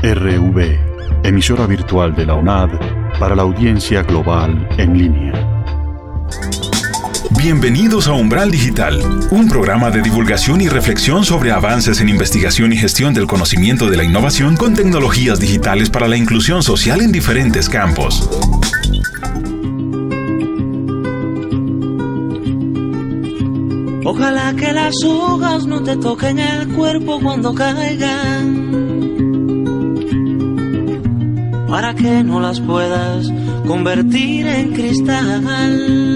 RV, emisora virtual de la UNAD para la audiencia global en línea. Bienvenidos a Umbral Digital, un programa de divulgación y reflexión sobre avances en investigación y gestión del conocimiento de la innovación con tecnologías digitales para la inclusión social en diferentes campos. Ojalá que las hojas no te toquen el cuerpo cuando caigan, para que no las puedas convertir en cristal.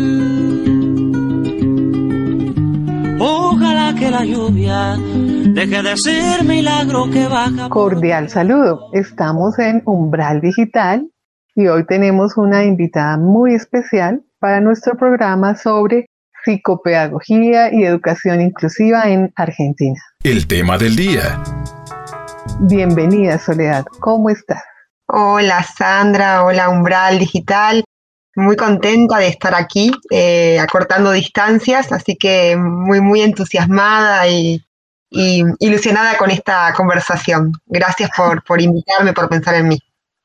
Ojalá que la lluvia deje de ser milagro que baja. Cordial saludo, estamos en Umbral Digital y hoy tenemos una invitada muy especial para nuestro programa sobre psicopedagogía y educación inclusiva en Argentina. El tema del día. Bienvenida, Soledad, ¿cómo estás? Hola Sandra, hola Umbral Digital, muy contenta de estar aquí, acortando distancias, así que muy entusiasmada y ilusionada con esta conversación. Gracias por invitarme, por pensar en mí.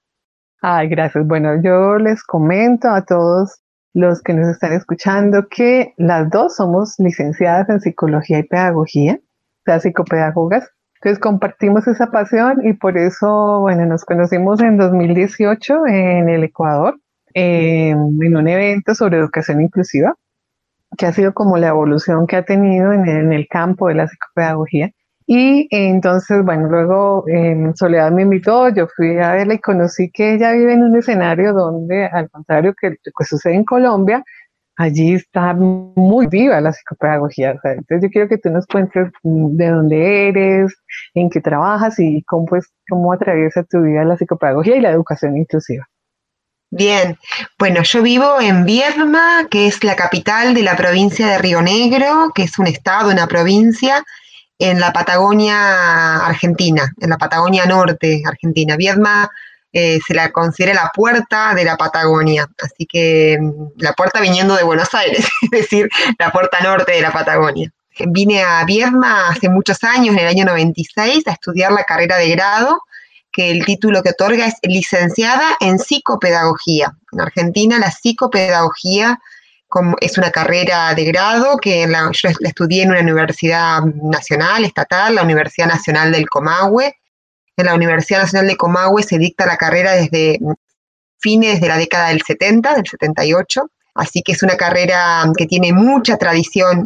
Ay, gracias. Bueno, yo les comento a todos los que nos están escuchando que las dos somos licenciadas en psicología y pedagogía, o sea, psicopedagogas. Entonces compartimos esa pasión y por eso, bueno, nos conocimos en 2018 en el Ecuador, en un evento sobre educación inclusiva, que ha sido como la evolución que ha tenido en el campo de la psicopedagogía. Y entonces, bueno, luego Soledad me invitó, yo fui a verla y conocí que ella vive en un escenario donde, al contrario que sucede en Colombia, allí está muy viva la psicopedagogía. O sea, entonces yo quiero que tú nos cuentes de dónde eres, en qué trabajas y cómo atraviesa tu vida la psicopedagogía y la educación inclusiva. Bien, bueno, yo vivo en Viedma, que es la capital de la provincia de Río Negro, que es un estado, una provincia, en la Patagonia Argentina, en la Patagonia Norte Argentina. Viedma se la considera la puerta de la Patagonia, así que la puerta viniendo de Buenos Aires, es decir, la puerta norte de la Patagonia. Vine a Viedma hace muchos años, en el año 96, a estudiar la carrera de grado, que el título que otorga es licenciada en psicopedagogía. En Argentina la psicopedagogía es una carrera de grado que yo la estudié en una universidad nacional, estatal, la Universidad Nacional del Comahue. En la Universidad Nacional de Comahue se dicta la carrera desde fines de la década del 70, del 78, así que es una carrera que tiene mucha tradición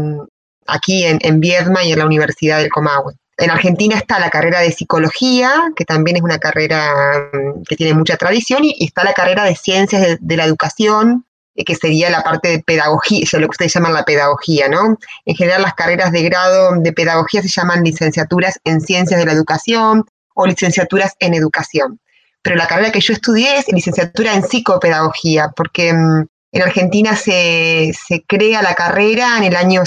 aquí en Viedma y en la Universidad del Comahue. En Argentina está la carrera de psicología, que también es una carrera que tiene mucha tradición, y está la carrera de ciencias de la educación, que sería la parte de pedagogía, lo que ustedes llaman la pedagogía, ¿no? En general las carreras de grado de pedagogía se llaman licenciaturas en ciencias de la educación o licenciaturas en educación. Pero la carrera que yo estudié es licenciatura en psicopedagogía, porque en Argentina se crea la carrera en el año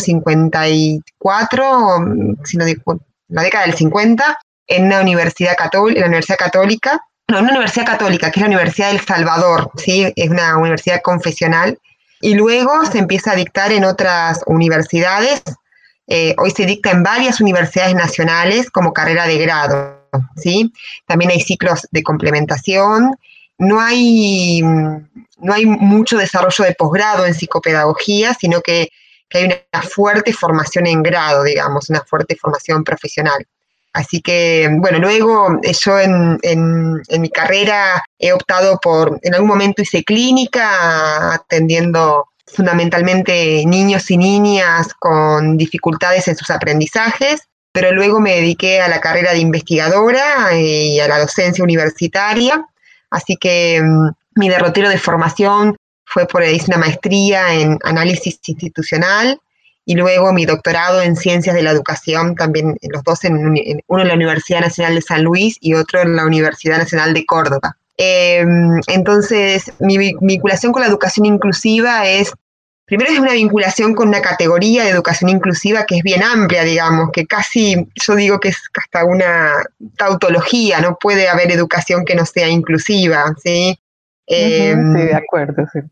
54, si no digo, la década del 50, en una universidad católica, una universidad católica, que es la Universidad del Salvador, ¿sí? Es una universidad confesional, y luego se empieza a dictar en otras universidades. Hoy se dicta en varias universidades nacionales como carrera de grado, ¿sí? También hay ciclos de complementación. No hay mucho desarrollo de posgrado en psicopedagogía, sino que hay una fuerte formación en grado, digamos, una fuerte formación profesional. Así que, bueno, luego yo en mi carrera he optado en algún momento hice clínica, atendiendo fundamentalmente niños y niñas con dificultades en sus aprendizajes, pero luego me dediqué a la carrera de investigadora y a la docencia universitaria, así que mi derrotero de formación hice una maestría en análisis institucional y luego mi doctorado en ciencias de la educación, también los dos uno en la Universidad Nacional de San Luis y otro en la Universidad Nacional de Córdoba. Entonces, mi vinculación con la educación inclusiva primero es una vinculación con una categoría de educación inclusiva que es bien amplia, digamos, que casi, yo digo que es hasta una tautología, no puede haber educación que no sea inclusiva, ¿sí? Sí, de acuerdo, sí.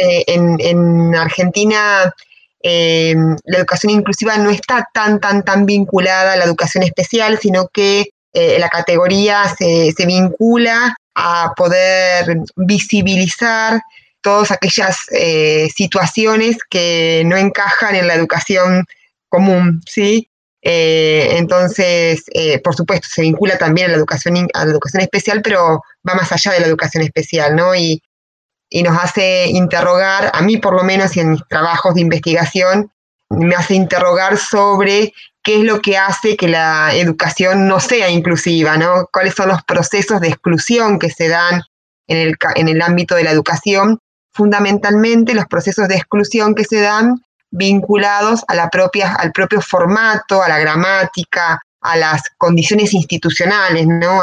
En Argentina la educación inclusiva no está tan vinculada a la educación especial, sino que la categoría se vincula a poder visibilizar todas aquellas situaciones que no encajan en la educación común, ¿sí? Entonces, por supuesto, se vincula también a la educación especial, pero va más allá de la educación especial, ¿no? Y nos hace interrogar, a mí por lo menos, y en mis trabajos de investigación, me hace interrogar sobre qué es lo que hace que la educación no sea inclusiva, ¿no? Cuáles son los procesos de exclusión que se dan en el ámbito de la educación, fundamentalmente los procesos de exclusión que se dan vinculados a al propio formato, a la gramática, a las condiciones institucionales, ¿no?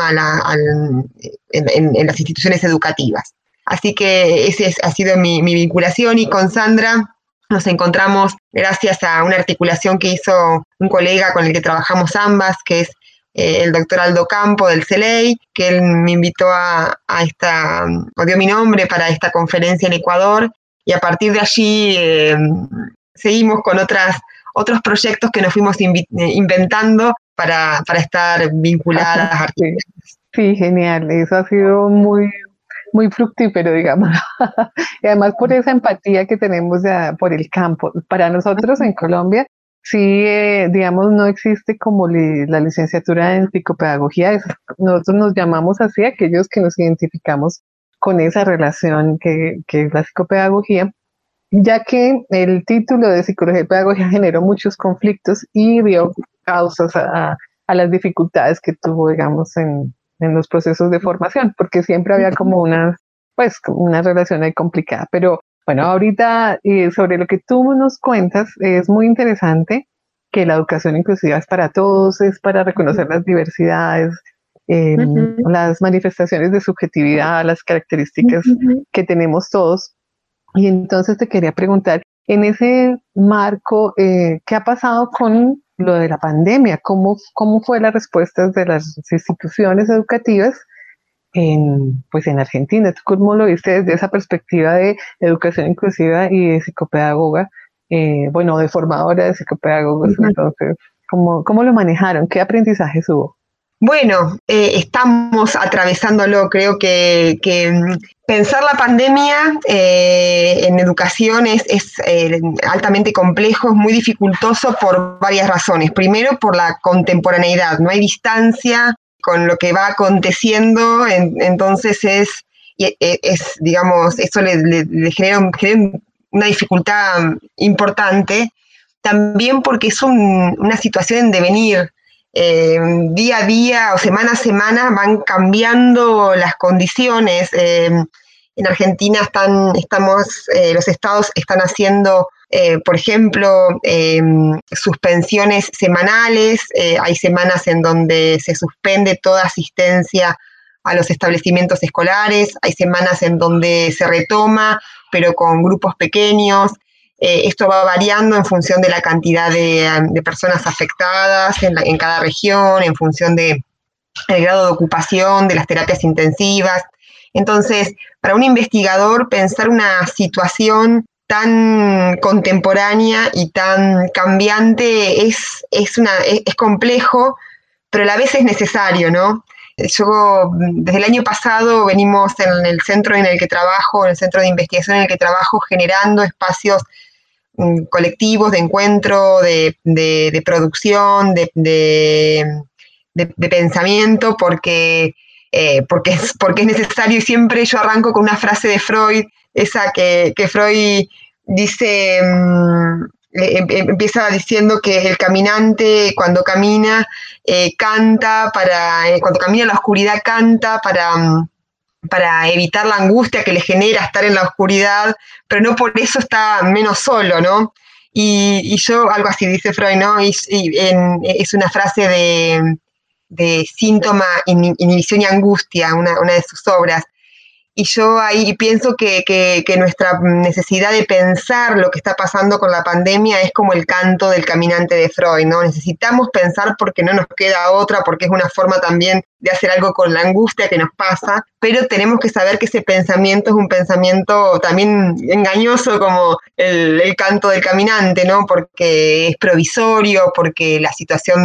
En las instituciones educativas. Así que ha sido mi vinculación, y con Sandra nos encontramos gracias a una articulación que hizo un colega con el que trabajamos ambas, que es el doctor Aldo Campo del CELEI, que él me invitó o dio mi nombre para esta conferencia en Ecuador, y a partir de allí seguimos con otros proyectos que nos fuimos inventando para estar vinculadas. Sí, genial. Eso ha sido muy, muy fructífero, digamos. Y además por esa empatía que tenemos por el campo. Para nosotros en Colombia, sí, digamos, no existe como la licenciatura en psicopedagogía. Nosotros nos llamamos así aquellos que nos identificamos con esa relación que es la psicopedagogía, ya que el título de psicología y pedagogía generó muchos conflictos y dio causas a las dificultades que tuvo, digamos, en los procesos de formación, porque siempre había como una relación ahí complicada. Pero bueno, ahorita sobre lo que tú nos cuentas, es muy interesante que la educación inclusiva es para todos, es para reconocer las diversidades, las manifestaciones de subjetividad, las características que tenemos todos. Y entonces te quería preguntar, en ese marco, ¿qué ha pasado con lo de la pandemia? ¿Cómo fue la respuesta de las instituciones educativas en Argentina? ¿Tú cómo lo viste desde esa perspectiva de educación inclusiva y de psicopedagoga? De formadora de psicopedagogos. Entonces, ¿cómo lo manejaron? ¿Qué aprendizajes hubo? Bueno, estamos atravesándolo. Creo que pensar la pandemia en educación es altamente complejo, es muy dificultoso por varias razones. Primero, por la contemporaneidad, no hay distancia con lo que va aconteciendo, entonces digamos, eso le genera una dificultad importante. También porque es una situación en devenir. Día a día o semana a semana van cambiando las condiciones. En Argentina los estados están haciendo, por ejemplo, suspensiones semanales. Hay semanas en donde se suspende toda asistencia a los establecimientos escolares. Hay semanas en donde se retoma, pero con grupos pequeños. Esto va variando en función de la cantidad de personas afectadas en cada región, en función del grado de ocupación de las terapias intensivas. Entonces, para un investigador, pensar una situación tan contemporánea y tan cambiante es complejo, pero a la vez es necesario, ¿no? Yo, desde el año pasado, venimos en el centro en el que trabajo, en el centro de investigación en el que trabajo, generando espacios colectivos de encuentro, de producción, de pensamiento, porque es necesario. Y siempre yo arranco con una frase de Freud, esa que Freud dice, empieza diciendo que el caminante cuando camina canta, cuando camina en la oscuridad canta para evitar la angustia que le genera estar en la oscuridad, pero no por eso está menos solo, ¿no? Y yo, algo así dice Freud, ¿no? Es una frase de síntoma, inhibición y angustia, una de sus obras. Y yo ahí pienso que nuestra necesidad de pensar lo que está pasando con la pandemia es como el canto del caminante de Freud, ¿no? Necesitamos pensar porque no nos queda otra, porque es una forma también de hacer algo con la angustia que nos pasa, pero tenemos que saber que ese pensamiento es un pensamiento también engañoso, como el canto del caminante, ¿no? Porque es provisorio, porque la situación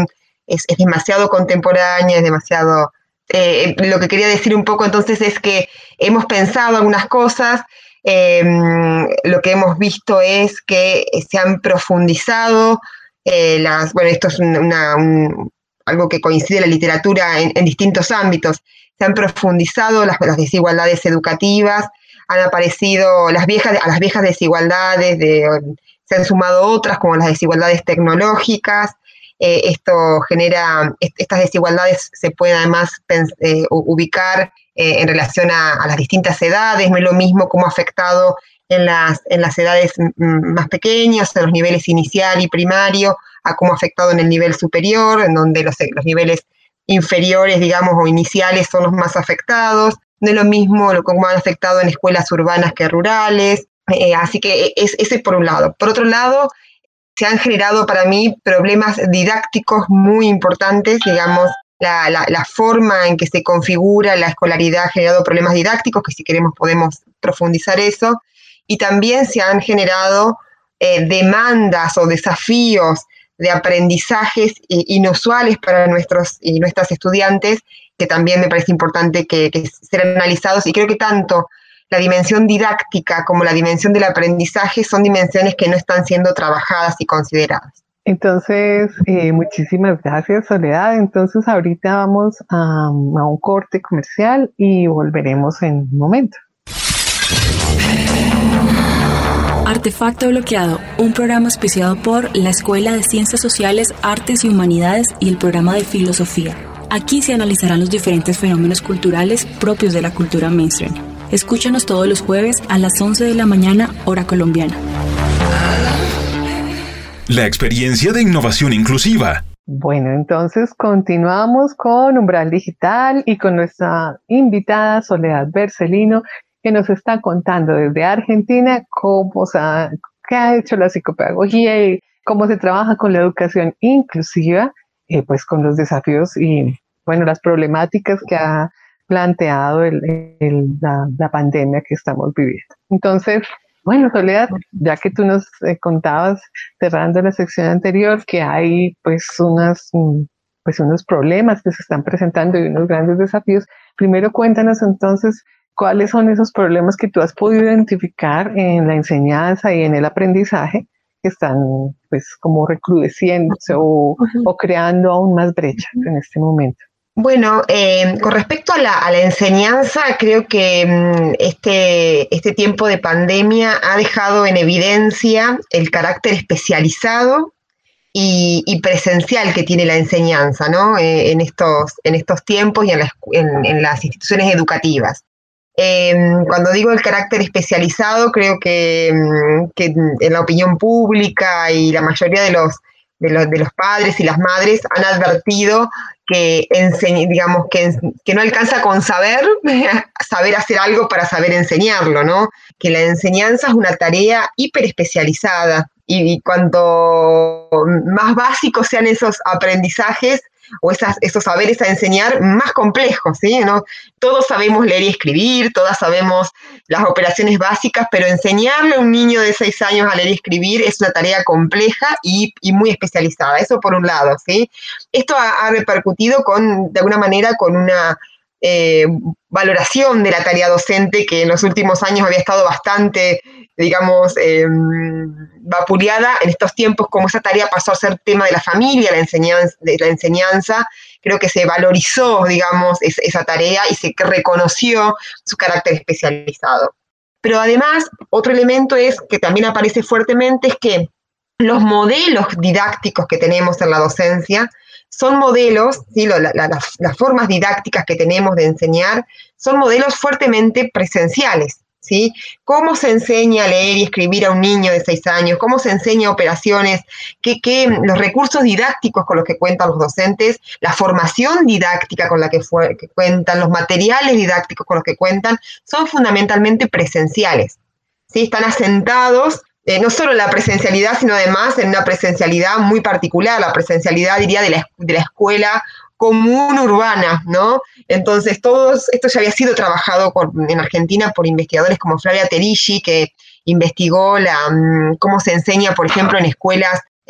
es demasiado contemporánea, es demasiado... lo que quería decir un poco entonces es que hemos pensado algunas cosas, lo que hemos visto es que se han profundizado esto es algo que coincide en la literatura en distintos ámbitos, se han profundizado las desigualdades educativas, han aparecido a las viejas desigualdades, se han sumado otras como las desigualdades tecnológicas. Esto genera, estas desigualdades se pueden además ubicar en relación a las distintas edades, no es lo mismo cómo ha afectado en las edades más pequeñas, en los niveles inicial y primario, a cómo ha afectado en el nivel superior, en donde los niveles inferiores, digamos, o iniciales son los más afectados. No es lo mismo cómo han afectado en escuelas urbanas que rurales. Así que ese por un lado. Por otro lado, se han generado para mí problemas didácticos muy importantes, digamos, la forma en que se configura la escolaridad ha generado problemas didácticos, que si queremos podemos profundizar eso, y también se han generado demandas o desafíos de aprendizajes inusuales para nuestros y nuestras estudiantes, que también me parece importante que sean analizados, y creo que tanto la dimensión didáctica como la dimensión del aprendizaje son dimensiones que no están siendo trabajadas y consideradas. Entonces, muchísimas gracias, Soledad. Entonces, ahorita vamos a un corte comercial y volveremos en un momento. Artefacto Bloqueado, un programa auspiciado por la Escuela de Ciencias Sociales, Artes y Humanidades y el programa de Filosofía. Aquí se analizarán los diferentes fenómenos culturales propios de la cultura mainstream. Escúchanos todos los jueves a las 11 de la mañana, hora colombiana. La experiencia de innovación inclusiva. Bueno, entonces continuamos con Umbral Digital y con nuestra invitada Soledad Bercelino, que nos está contando desde Argentina qué ha hecho la psicopedagogía y cómo se trabaja con la educación inclusiva, pues con los desafíos y, bueno, las problemáticas que ha planteado la pandemia que estamos viviendo. Entonces, bueno, Soledad, ya que tú nos contabas, cerrando la sección anterior, que hay pues unos problemas que se están presentando y unos grandes desafíos, primero cuéntanos entonces cuáles son esos problemas que tú has podido identificar en la enseñanza y en el aprendizaje que están pues como recrudeciéndose o creando aún más brechas en este momento. Bueno, con respecto a la enseñanza, creo que este tiempo de pandemia ha dejado en evidencia el carácter especializado y presencial que tiene la enseñanza, ¿no? En estos tiempos y en las instituciones educativas. Cuando digo el carácter especializado, creo que en la opinión pública y la mayoría de los padres y las madres han advertido que no alcanza con saber hacer algo para saber enseñarlo, ¿no? Que la enseñanza es una tarea hiperespecializada y cuanto más básicos sean esos aprendizajes o esos saberes a enseñar, más complejos, ¿sí? ¿No? Todos sabemos leer y escribir, todas sabemos las operaciones básicas, pero enseñarle a un niño de 6 años a leer y escribir es una tarea compleja y muy especializada. Eso por un lado, ¿sí? Esto ha repercutido de alguna manera con una valoración de la tarea docente que en los últimos años había estado bastante, digamos, vapuleada. En estos tiempos, como esa tarea pasó a ser tema de la familia, la enseñanza, creo que se valorizó, digamos, esa tarea y se reconoció su carácter especializado. Pero además, otro elemento que también aparece fuertemente es que los modelos didácticos que tenemos en la docencia son modelos, ¿sí? Las formas didácticas que tenemos de enseñar son modelos fuertemente presenciales, ¿sí? ¿Cómo se enseña a leer y escribir a un niño de 6 años? ¿Cómo se enseña operaciones? Los recursos didácticos con los que cuentan los docentes, la formación didáctica con la que cuentan, los materiales didácticos con los que cuentan, son fundamentalmente presenciales, ¿sí? Están asentados no solo en la presencialidad, sino además en una presencialidad muy particular, la presencialidad, diría, de la escuela común urbana, ¿no? Entonces, todo esto ya había sido trabajado en Argentina por investigadores como Flavia Terigi, que investigó cómo se enseña, por ejemplo, en escuelas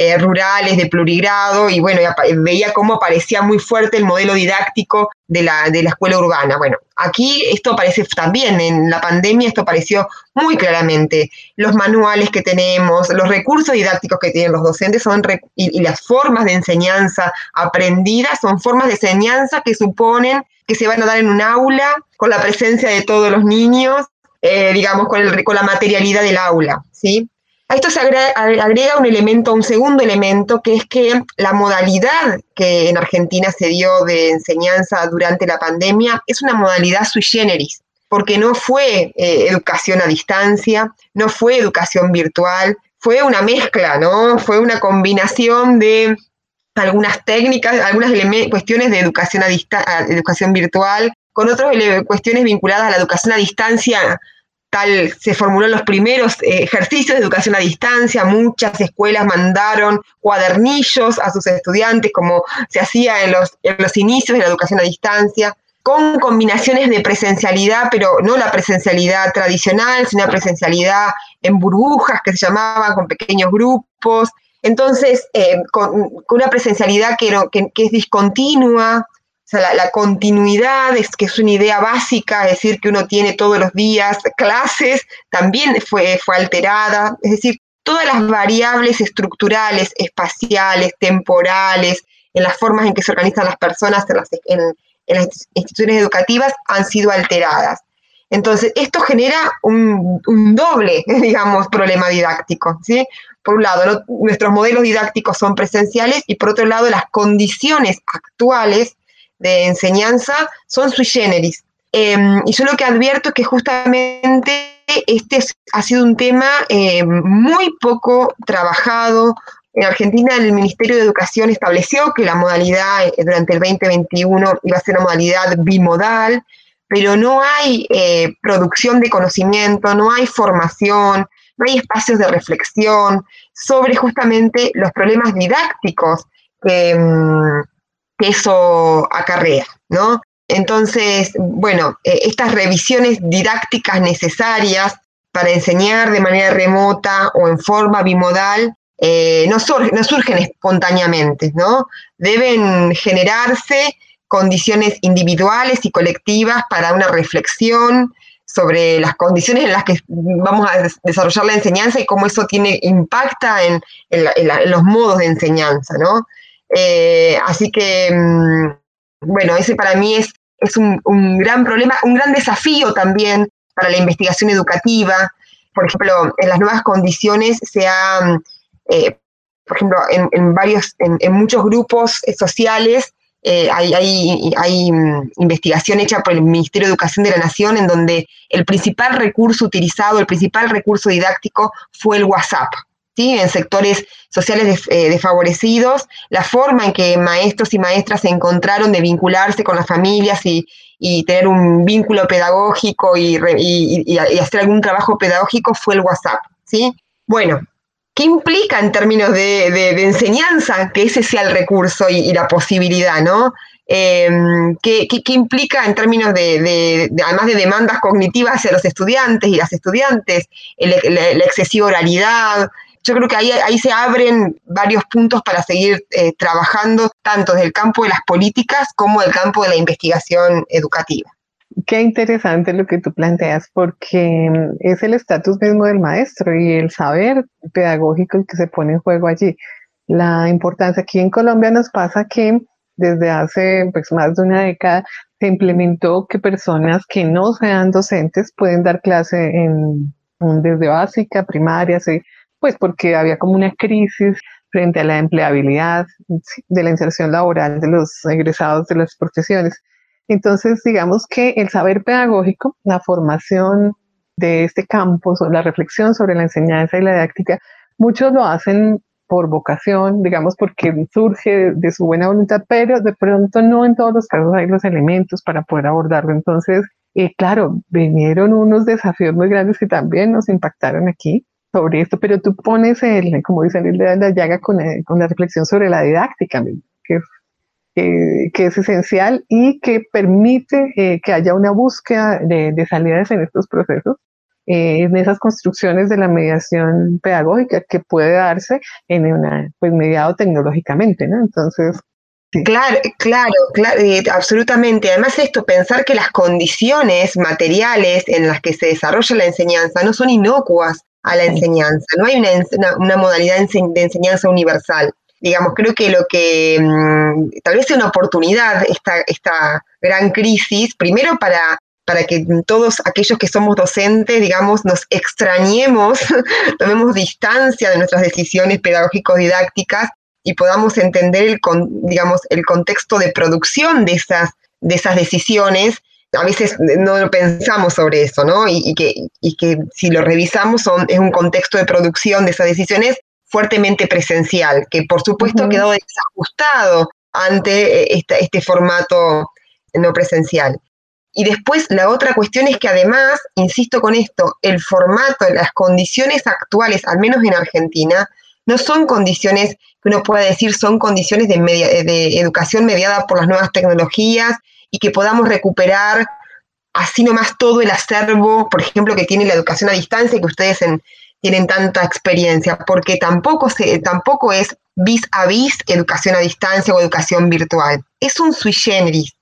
rurales de plurigrado, y bueno, veía cómo aparecía muy fuerte el modelo didáctico de la escuela urbana. Bueno, aquí esto aparece también, en la pandemia esto apareció muy claramente. Los manuales que tenemos, los recursos didácticos que tienen los docentes y las formas de enseñanza aprendidas son formas de enseñanza que suponen que se van a dar en un aula con la presencia de todos los niños, digamos, con la materialidad del aula, ¿sí? A esto se agrega un segundo elemento, que es que la modalidad que en Argentina se dio de enseñanza durante la pandemia es una modalidad sui generis, porque no fue educación a distancia, no fue educación virtual, fue una mezcla, ¿no? Fue una combinación de algunas técnicas, algunas cuestiones de educación virtual, con otras cuestiones vinculadas a la educación a distancia. Tal se formuló los primeros ejercicios de educación a distancia. Muchas escuelas mandaron cuadernillos a sus estudiantes, como se hacía en los inicios de la educación a distancia, con combinaciones de presencialidad, pero no la presencialidad tradicional, sino la presencialidad en burbujas, que se llamaban, con pequeños grupos. Entonces, con una presencialidad que es discontinua. O sea, la continuidad, que es una idea básica, es decir, que uno tiene todos los días clases, también fue alterada. Es decir, todas las variables estructurales, espaciales, temporales, en las formas en que se organizan las personas en las instituciones educativas han sido alteradas. Entonces, esto genera un doble, digamos, problema didáctico, ¿sí? Por un lado, nuestros modelos didácticos son presenciales, y por otro lado, las condiciones actuales de enseñanza son sui generis. Y yo lo que advierto es que justamente este ha sido un tema muy poco trabajado. En Argentina el Ministerio de Educación estableció que la modalidad durante el 2021 iba a ser una modalidad bimodal, pero no hay producción de conocimiento, no hay formación, no hay espacios de reflexión sobre justamente los problemas didácticos que eso acarrea, ¿no? Entonces, bueno, estas revisiones didácticas necesarias para enseñar de manera remota o en forma bimodal no surgen espontáneamente, ¿no? Deben generarse condiciones individuales y colectivas para una reflexión sobre las condiciones en las que vamos a desarrollar la enseñanza y cómo eso impacta en los modos de enseñanza, ¿no? Así que, bueno, ese para mí es un gran problema, un gran desafío también para la investigación educativa. Por ejemplo, en las nuevas condiciones se ha, por ejemplo, en muchos grupos sociales hay investigación hecha por el Ministerio de Educación de la Nación, en donde el principal recurso utilizado, el principal recurso didáctico fue el WhatsApp. ¿Sí? En sectores sociales desfavorecidos, la forma en que maestros y maestras se encontraron de vincularse con las familias y tener un vínculo pedagógico y hacer algún trabajo pedagógico fue el WhatsApp, ¿sí? Bueno, ¿qué implica en términos de enseñanza que ese sea el recurso y la posibilidad, ¿no? ¿Qué implica en términos además de demandas cognitivas hacia los estudiantes y las estudiantes, la excesiva oralidad? Yo creo que ahí se abren varios puntos para seguir trabajando, tanto desde el campo de las políticas como del campo de la investigación educativa. Qué interesante lo que tú planteas, porque es el estatus mismo del maestro y el saber pedagógico el que se pone en juego allí. La importancia, aquí en Colombia nos pasa que desde hace más de una década se implementó que personas que no sean docentes pueden dar clase desde básica, primaria, sí, pues porque había como una crisis frente a la empleabilidad, de la inserción laboral de los egresados de las profesiones. Entonces, digamos que el saber pedagógico, la formación de este campo, la reflexión sobre la enseñanza y la didáctica, muchos lo hacen por vocación, digamos, porque surge de su buena voluntad, pero de pronto no en todos los casos hay los elementos para poder abordarlo. Entonces, claro, vinieron unos desafíos muy grandes que también nos impactaron aquí sobre esto, pero tú pones, como dicen, el dedo en la llaga con la reflexión sobre la didáctica, que es esencial y que permite que haya una búsqueda de salidas en estos procesos, en esas construcciones de la mediación pedagógica que puede darse en una, pues mediado tecnológicamente, ¿no? Entonces, sí. Claro, absolutamente. Además esto, pensar que las condiciones materiales en las que se desarrolla la enseñanza no son inocuas a la enseñanza, no hay una modalidad de enseñanza universal. Digamos, creo que lo que tal vez sea una oportunidad esta gran crisis, primero para que todos aquellos que somos docentes, digamos, nos extrañemos, tomemos distancia de nuestras decisiones pedagógico-didácticas y podamos entender el contexto de producción de esas decisiones. A veces no lo pensamos sobre eso, ¿no? Y que si lo revisamos es un contexto de producción de esas decisiones fuertemente presencial, que por supuesto ha quedado desajustado ante este formato no presencial. Y después la otra cuestión es que además, insisto con esto, el formato, las condiciones actuales, al menos en Argentina, no son condiciones que uno pueda decir son condiciones de educación mediada por las nuevas tecnologías y que podamos recuperar así nomás todo el acervo, por ejemplo, que tiene la educación a distancia y que ustedes tienen tanta experiencia, porque tampoco es vis a vis educación a distancia o educación virtual. Es un sui generis,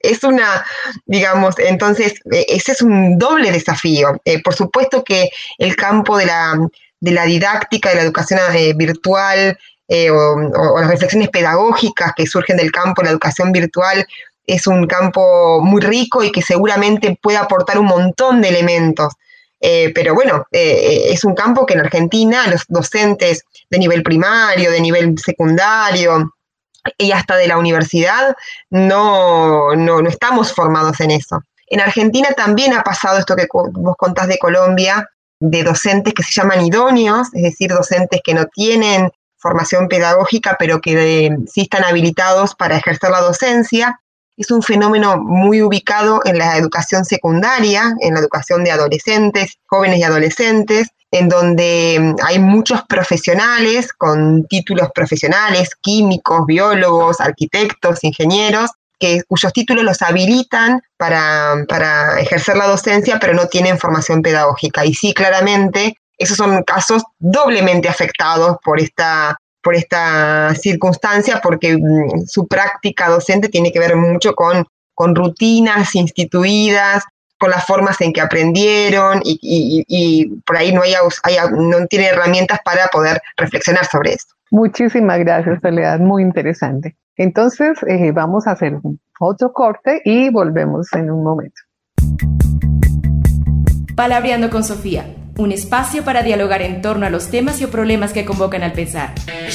entonces ese es un doble desafío. Por supuesto que el campo de la didáctica, de la educación virtual o las reflexiones pedagógicas que surgen del campo de la educación virtual es un campo muy rico y que seguramente puede aportar un montón de elementos. Pero bueno, es un campo que en Argentina los docentes de nivel primario, de nivel secundario y hasta de la universidad no estamos formados en eso. En Argentina también ha pasado esto que vos contás de Colombia, de docentes que se llaman idóneos, es decir, docentes que no tienen formación pedagógica, pero que sí están habilitados para ejercer la docencia. Es un fenómeno muy ubicado en la educación secundaria, en la educación de adolescentes, jóvenes y adolescentes, en donde hay muchos profesionales con títulos profesionales, químicos, biólogos, arquitectos, ingenieros, cuyos títulos los habilitan para ejercer la docencia, pero no tienen formación pedagógica. Y sí, claramente, esos son casos doblemente afectados por esta circunstancia, porque su práctica docente tiene que ver mucho con rutinas instituidas, con las formas en que aprendieron y por ahí no tiene herramientas para poder reflexionar sobre eso. Muchísimas gracias, Soledad, muy interesante. Entonces vamos a hacer otro corte y volvemos en un momento. Palabreando con Sofía, un espacio para dialogar en torno a los temas y problemas que convocan al pensar.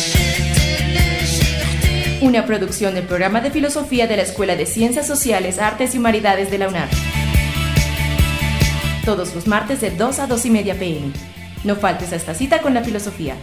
Una producción del programa de filosofía de la Escuela de Ciencias Sociales, Artes y Humanidades de la UNAD. Todos los martes de 2 a 2:30 p.m. No faltes a esta cita con la filosofía.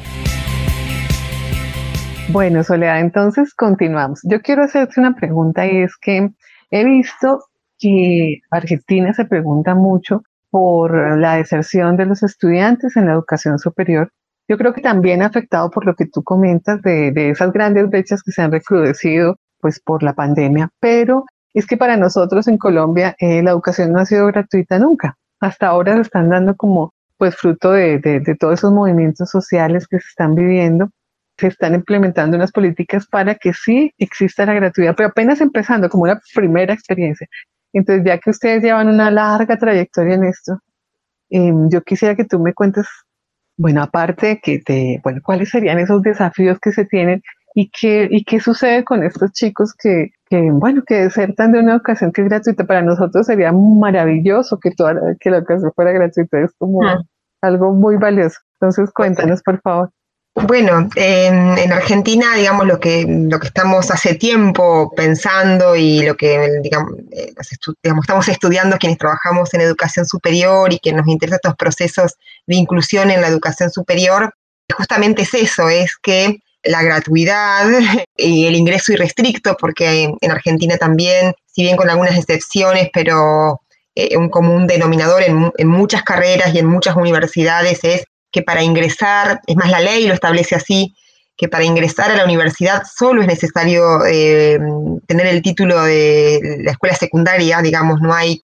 Bueno, Soledad, entonces continuamos. Yo quiero hacerte una pregunta y es que he visto que Argentina se pregunta mucho por la deserción de los estudiantes en la educación superior. Yo creo que también afectado por lo que tú comentas de esas grandes brechas que se han recrudecido pues por la pandemia, pero es que para nosotros en Colombia la educación no ha sido gratuita nunca. Hasta ahora se están dando como pues fruto de todos esos movimientos sociales que se están viviendo. Se están implementando unas políticas para que sí exista la gratuidad, pero apenas empezando como una primera experiencia. Entonces, ya que ustedes llevan una larga trayectoria en esto, yo quisiera que tú me cuentes, bueno, aparte cuáles serían esos desafíos que se tienen y qué sucede con estos chicos que desertan de una educación que es gratuita. Para nosotros sería maravilloso que la educación fuera gratuita, es como algo muy valioso. Entonces, cuéntanos, por favor. Bueno, en Argentina, digamos, lo que estamos hace tiempo pensando y lo que, digamos, estamos estudiando quienes trabajamos en educación superior y que nos interesan estos procesos de inclusión en la educación superior, justamente es eso, es que la gratuidad y el ingreso irrestricto, porque en Argentina también, si bien con algunas excepciones, pero un común denominador en muchas carreras y en muchas universidades es que para ingresar, es más, la ley lo establece así, que para ingresar a la universidad solo es necesario tener el título de la escuela secundaria, digamos, no hay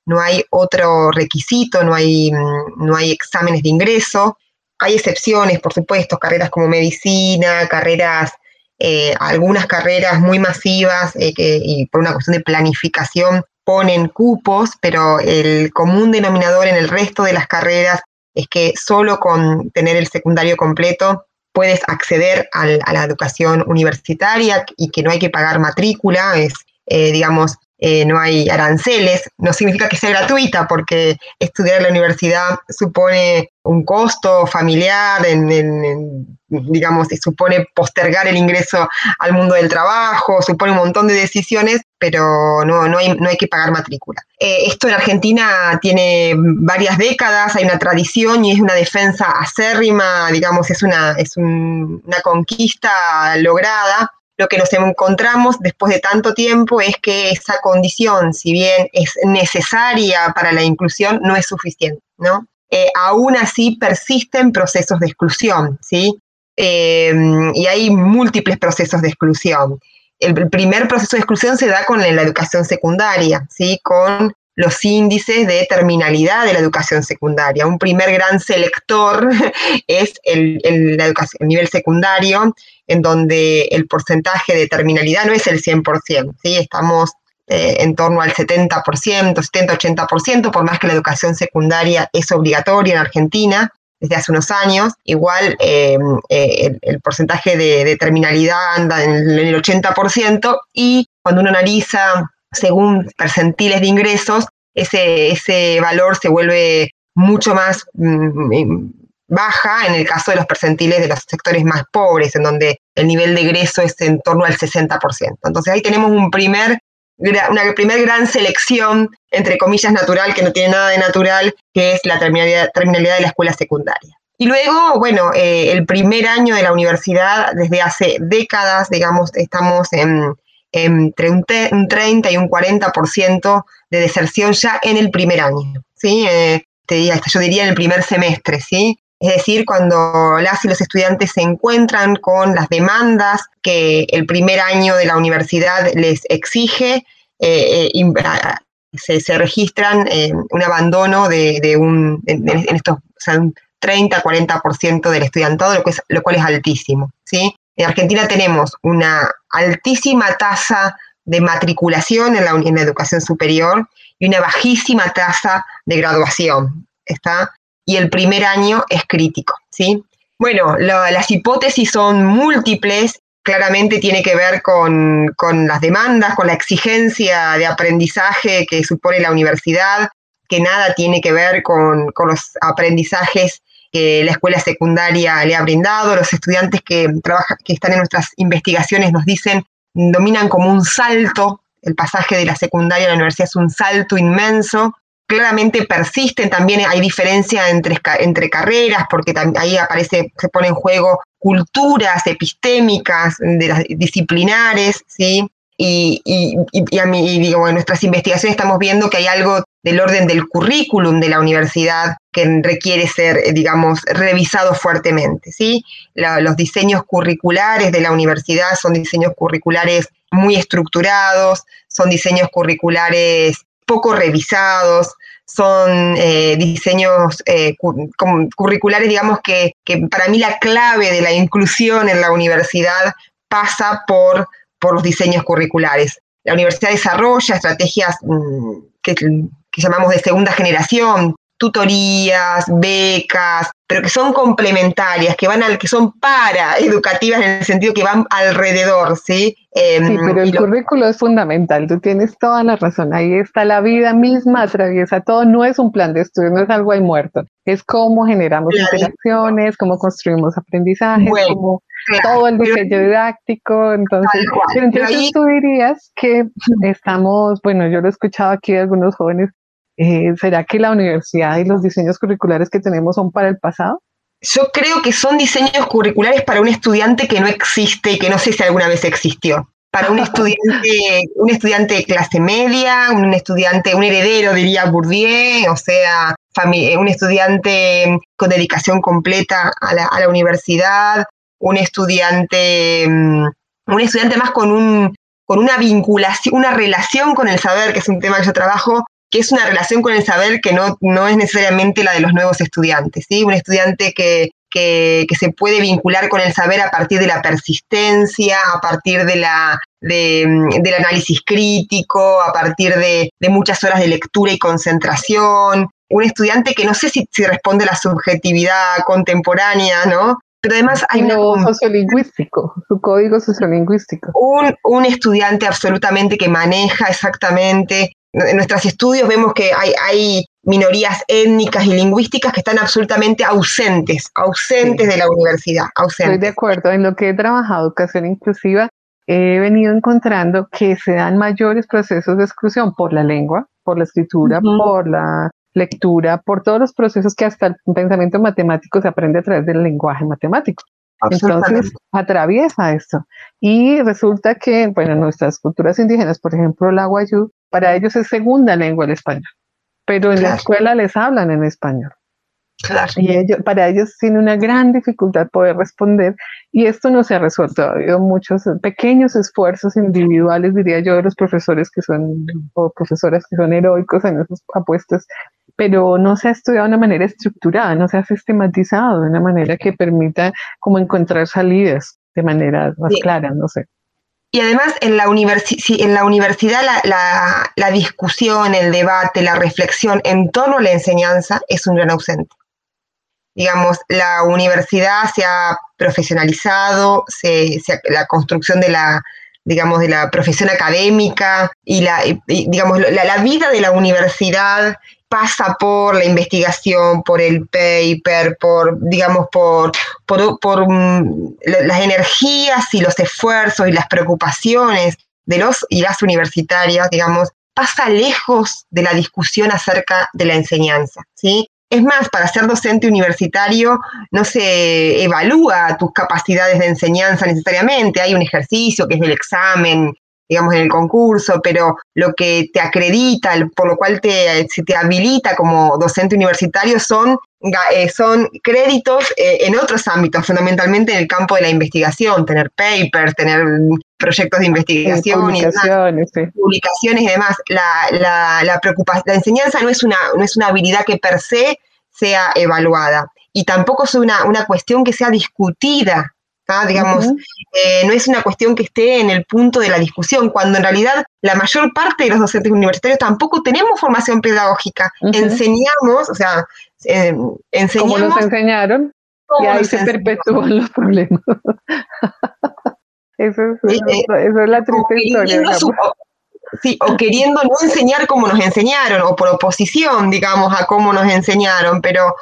no hay otro requisito, no hay exámenes de ingreso. Hay excepciones, por supuesto, carreras como medicina, algunas carreras muy masivas y por una cuestión de planificación ponen cupos, pero el común denominador en el resto de las carreras es que solo con tener el secundario completo puedes acceder a la educación universitaria y que no hay que pagar matrícula, no hay aranceles. No significa que sea gratuita, porque estudiar en la universidad supone un costo familiar, supone postergar el ingreso al mundo del trabajo, supone un montón de decisiones, pero no hay que pagar matrícula. Esto en Argentina tiene varias décadas, hay una tradición y es una defensa acérrima, es una conquista lograda. Lo que nos encontramos después de tanto tiempo es que esa condición, si bien es necesaria para la inclusión, no es suficiente, ¿no? Aún así persisten procesos de exclusión, ¿sí? Y hay múltiples procesos de exclusión. El primer proceso de exclusión se da con la educación secundaria, ¿sí? Con los índices de terminalidad de la educación secundaria. Un primer gran selector es el nivel secundario, en donde el porcentaje de terminalidad no es el 100%, ¿sí? Estamos en torno al 70%, 70-80%, por más que la educación secundaria es obligatoria en Argentina desde hace unos años. Igual el porcentaje de terminalidad anda en el 80%, y cuando uno analiza según percentiles de ingresos, ese valor se vuelve mucho más baja en el caso de los percentiles de los sectores más pobres, en donde el nivel de egreso es en torno al 60%. Entonces ahí tenemos una primer gran selección, entre comillas, natural, que no tiene nada de natural, que es la terminalidad de la escuela secundaria. Y luego, el primer año de la universidad, desde hace décadas, estamos entre un 30 y un 40% de deserción ya en el primer año, ¿sí? Yo diría en el primer semestre, ¿sí? Es decir, cuando las y los estudiantes se encuentran con las demandas que el primer año de la universidad les exige, se registran un abandono en estos, un 30-40% del estudiantado, lo cual es altísimo, ¿sí? En Argentina tenemos una altísima tasa de matriculación en la educación superior y una bajísima tasa de graduación, ¿está? Y el primer año es crítico, ¿sí? Bueno, las hipótesis son múltiples. Claramente tiene que ver con las demandas, con la exigencia de aprendizaje que supone la universidad, que nada tiene que ver con los aprendizajes que la escuela secundaria le ha brindado. Los estudiantes que están en nuestras investigaciones nos dicen, dominan como un salto. El pasaje de la secundaria a la universidad es un salto inmenso. Claramente persisten, también hay diferencia entre carreras, porque ahí se pone en juego culturas epistémicas, disciplinares, ¿sí? Y en nuestras investigaciones estamos viendo que hay algo del orden del currículum de la universidad que requiere ser, revisado fuertemente, ¿sí? Los diseños curriculares de la universidad son diseños curriculares muy estructurados, son diseños curriculares poco revisados, son diseños curriculares, que para mí la clave de la inclusión en la universidad pasa por los diseños curriculares. La universidad desarrolla estrategias que llamamos de segunda generación, tutorías, becas, pero que son complementarias, que son educativas en el sentido que van alrededor, ¿sí? Sí, pero el currículo es fundamental, tú tienes toda la razón, ahí está la vida misma, atraviesa todo, no es un plan de estudio, no es algo ahí muerto, es cómo generamos interacciones, cómo construimos aprendizajes, cómo todo el diseño didáctico. Entonces tú dirías que estamos, yo lo he escuchado aquí de algunos jóvenes, ¿será que la universidad y los diseños curriculares que tenemos son para el pasado? Yo creo que son diseños curriculares para un estudiante que no existe y que no sé si alguna vez existió. Para un estudiante de clase media, un heredero, diría Bourdieu, o sea, un estudiante con dedicación completa a la universidad, un estudiante más con una vinculación, una relación con el saber, que es un tema que yo trabajo que es una relación con el saber que no es necesariamente la de los nuevos estudiantes, ¿sí? Un estudiante que se puede vincular con el saber a partir de la persistencia, a partir del análisis crítico, a partir de muchas horas de lectura y concentración. Un estudiante que no sé si responde a la subjetividad contemporánea, ¿no? Pero además hay sociolingüístico, su código sociolingüístico. Un estudiante absolutamente que maneja exactamente. En nuestros estudios vemos que hay minorías étnicas y lingüísticas que están absolutamente ausentes de la universidad. Ausentes. Estoy de acuerdo. En lo que he trabajado educación inclusiva, he venido encontrando que se dan mayores procesos de exclusión por la lengua, por la escritura, por la lectura, por todos los procesos que hasta el pensamiento matemático se aprende a través del lenguaje matemático. Entonces, atraviesa esto. Y resulta que, bueno, nuestras culturas indígenas, por ejemplo, la Wayuu, para ellos es segunda lengua el español, pero en la escuela les hablan en español. Claro. Y para ellos tiene una gran dificultad poder responder, y esto no se ha resuelto. Ha habido muchos pequeños esfuerzos individuales, diría yo, de los profesores o profesoras que son heroicos en esas apuestas, pero no se ha estudiado de una manera estructurada, no se ha sistematizado de una manera que permita como encontrar salidas de manera más clara, no sé. Y además en la universidad la discusión, el debate, la reflexión en torno a la enseñanza es un gran ausente. Digamos, la universidad se ha profesionalizado, la construcción de la profesión académica y la vida de la universidad pasa por la investigación, por el paper, por las energías y los esfuerzos y las preocupaciones de los y las universitarias, digamos, pasa lejos de la discusión acerca de la enseñanza, ¿sí? Es más, para ser docente universitario no se evalúa tus capacidades de enseñanza necesariamente, hay un ejercicio que es el examen, digamos, en el concurso, pero lo que te acredita, por lo cual se te habilita como docente universitario son créditos en otros ámbitos, fundamentalmente en el campo de la investigación, tener papers, tener proyectos de investigación, publicaciones y demás. La enseñanza no es una habilidad que per se sea evaluada, y tampoco es una cuestión que sea discutida. Digamos, no es una cuestión que esté en el punto de la discusión, cuando en realidad la mayor parte de los docentes universitarios tampoco tenemos formación pedagógica. Enseñamos, enseñamos... Como nos enseñaron, y ahí se perpetúan los problemas. Eso es la triste historia. O queriendo no enseñar como nos enseñaron, o por oposición, digamos, a cómo nos enseñaron, pero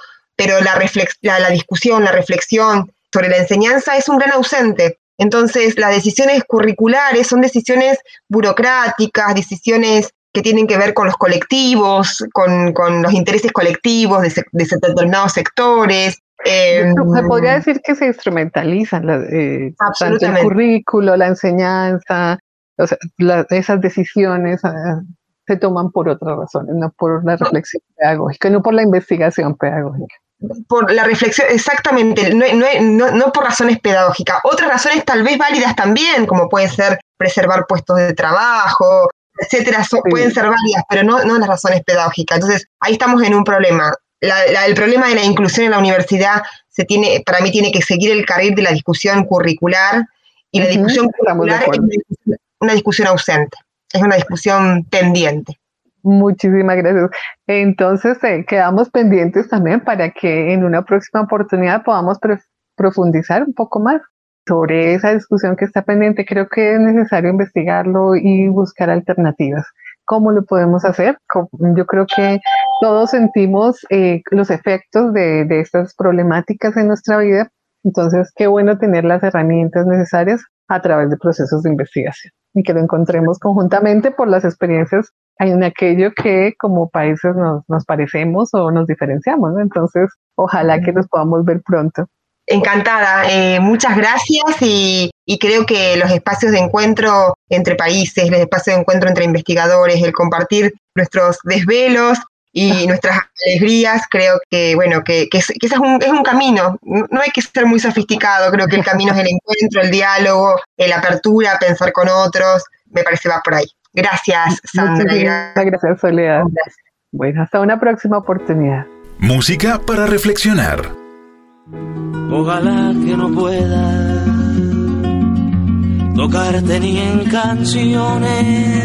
la discusión, la reflexión sobre la enseñanza es un gran ausente. Entonces, las decisiones curriculares son decisiones burocráticas, decisiones que tienen que ver con los colectivos, con los intereses colectivos de determinados sectores. Se podría decir que se instrumentalizan tanto el currículo, la enseñanza, esas decisiones se toman por otras razones, no por la reflexión pedagógica, no por la investigación pedagógica. Por la reflexión, exactamente, no por razones pedagógicas. Otras razones tal vez válidas también, como puede ser preservar puestos de trabajo, etcétera, pueden ser válidas, pero no las razones pedagógicas. Entonces, ahí estamos en un problema. El problema de la inclusión en la universidad para mí tiene que seguir el carril de la discusión curricular, y la discusión curricular es una discusión ausente, es una discusión pendiente. Muchísimas gracias. Entonces, quedamos pendientes también para que en una próxima oportunidad podamos profundizar un poco más sobre esa discusión que está pendiente. Creo que es necesario investigarlo y buscar alternativas. ¿Cómo lo podemos hacer? Yo creo que todos sentimos los efectos de estas problemáticas en nuestra vida. Entonces, qué bueno tener las herramientas necesarias a través de procesos de investigación y que lo encontremos conjuntamente por las experiencias en aquello que como países nos parecemos o nos diferenciamos, ¿no? Entonces, ojalá que nos podamos ver pronto. Encantada, muchas gracias, y creo que los espacios de encuentro entre países, los espacios de encuentro entre investigadores, el compartir nuestros desvelos y nuestras alegrías, creo que ese es un camino. No hay que ser muy sofisticado, creo que el camino es el encuentro, el diálogo, la apertura, pensar con otros, me parece va por ahí. Gracias, Sandra. Muchísimas gracias, Soledad. Bueno, hasta una próxima oportunidad. Música para reflexionar. Ojalá que no pueda tocarte ni en canciones.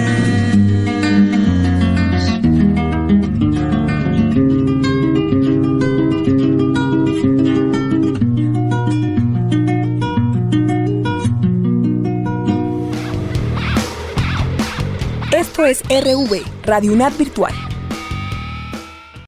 Esto es RV, Radio UNAD Virtual.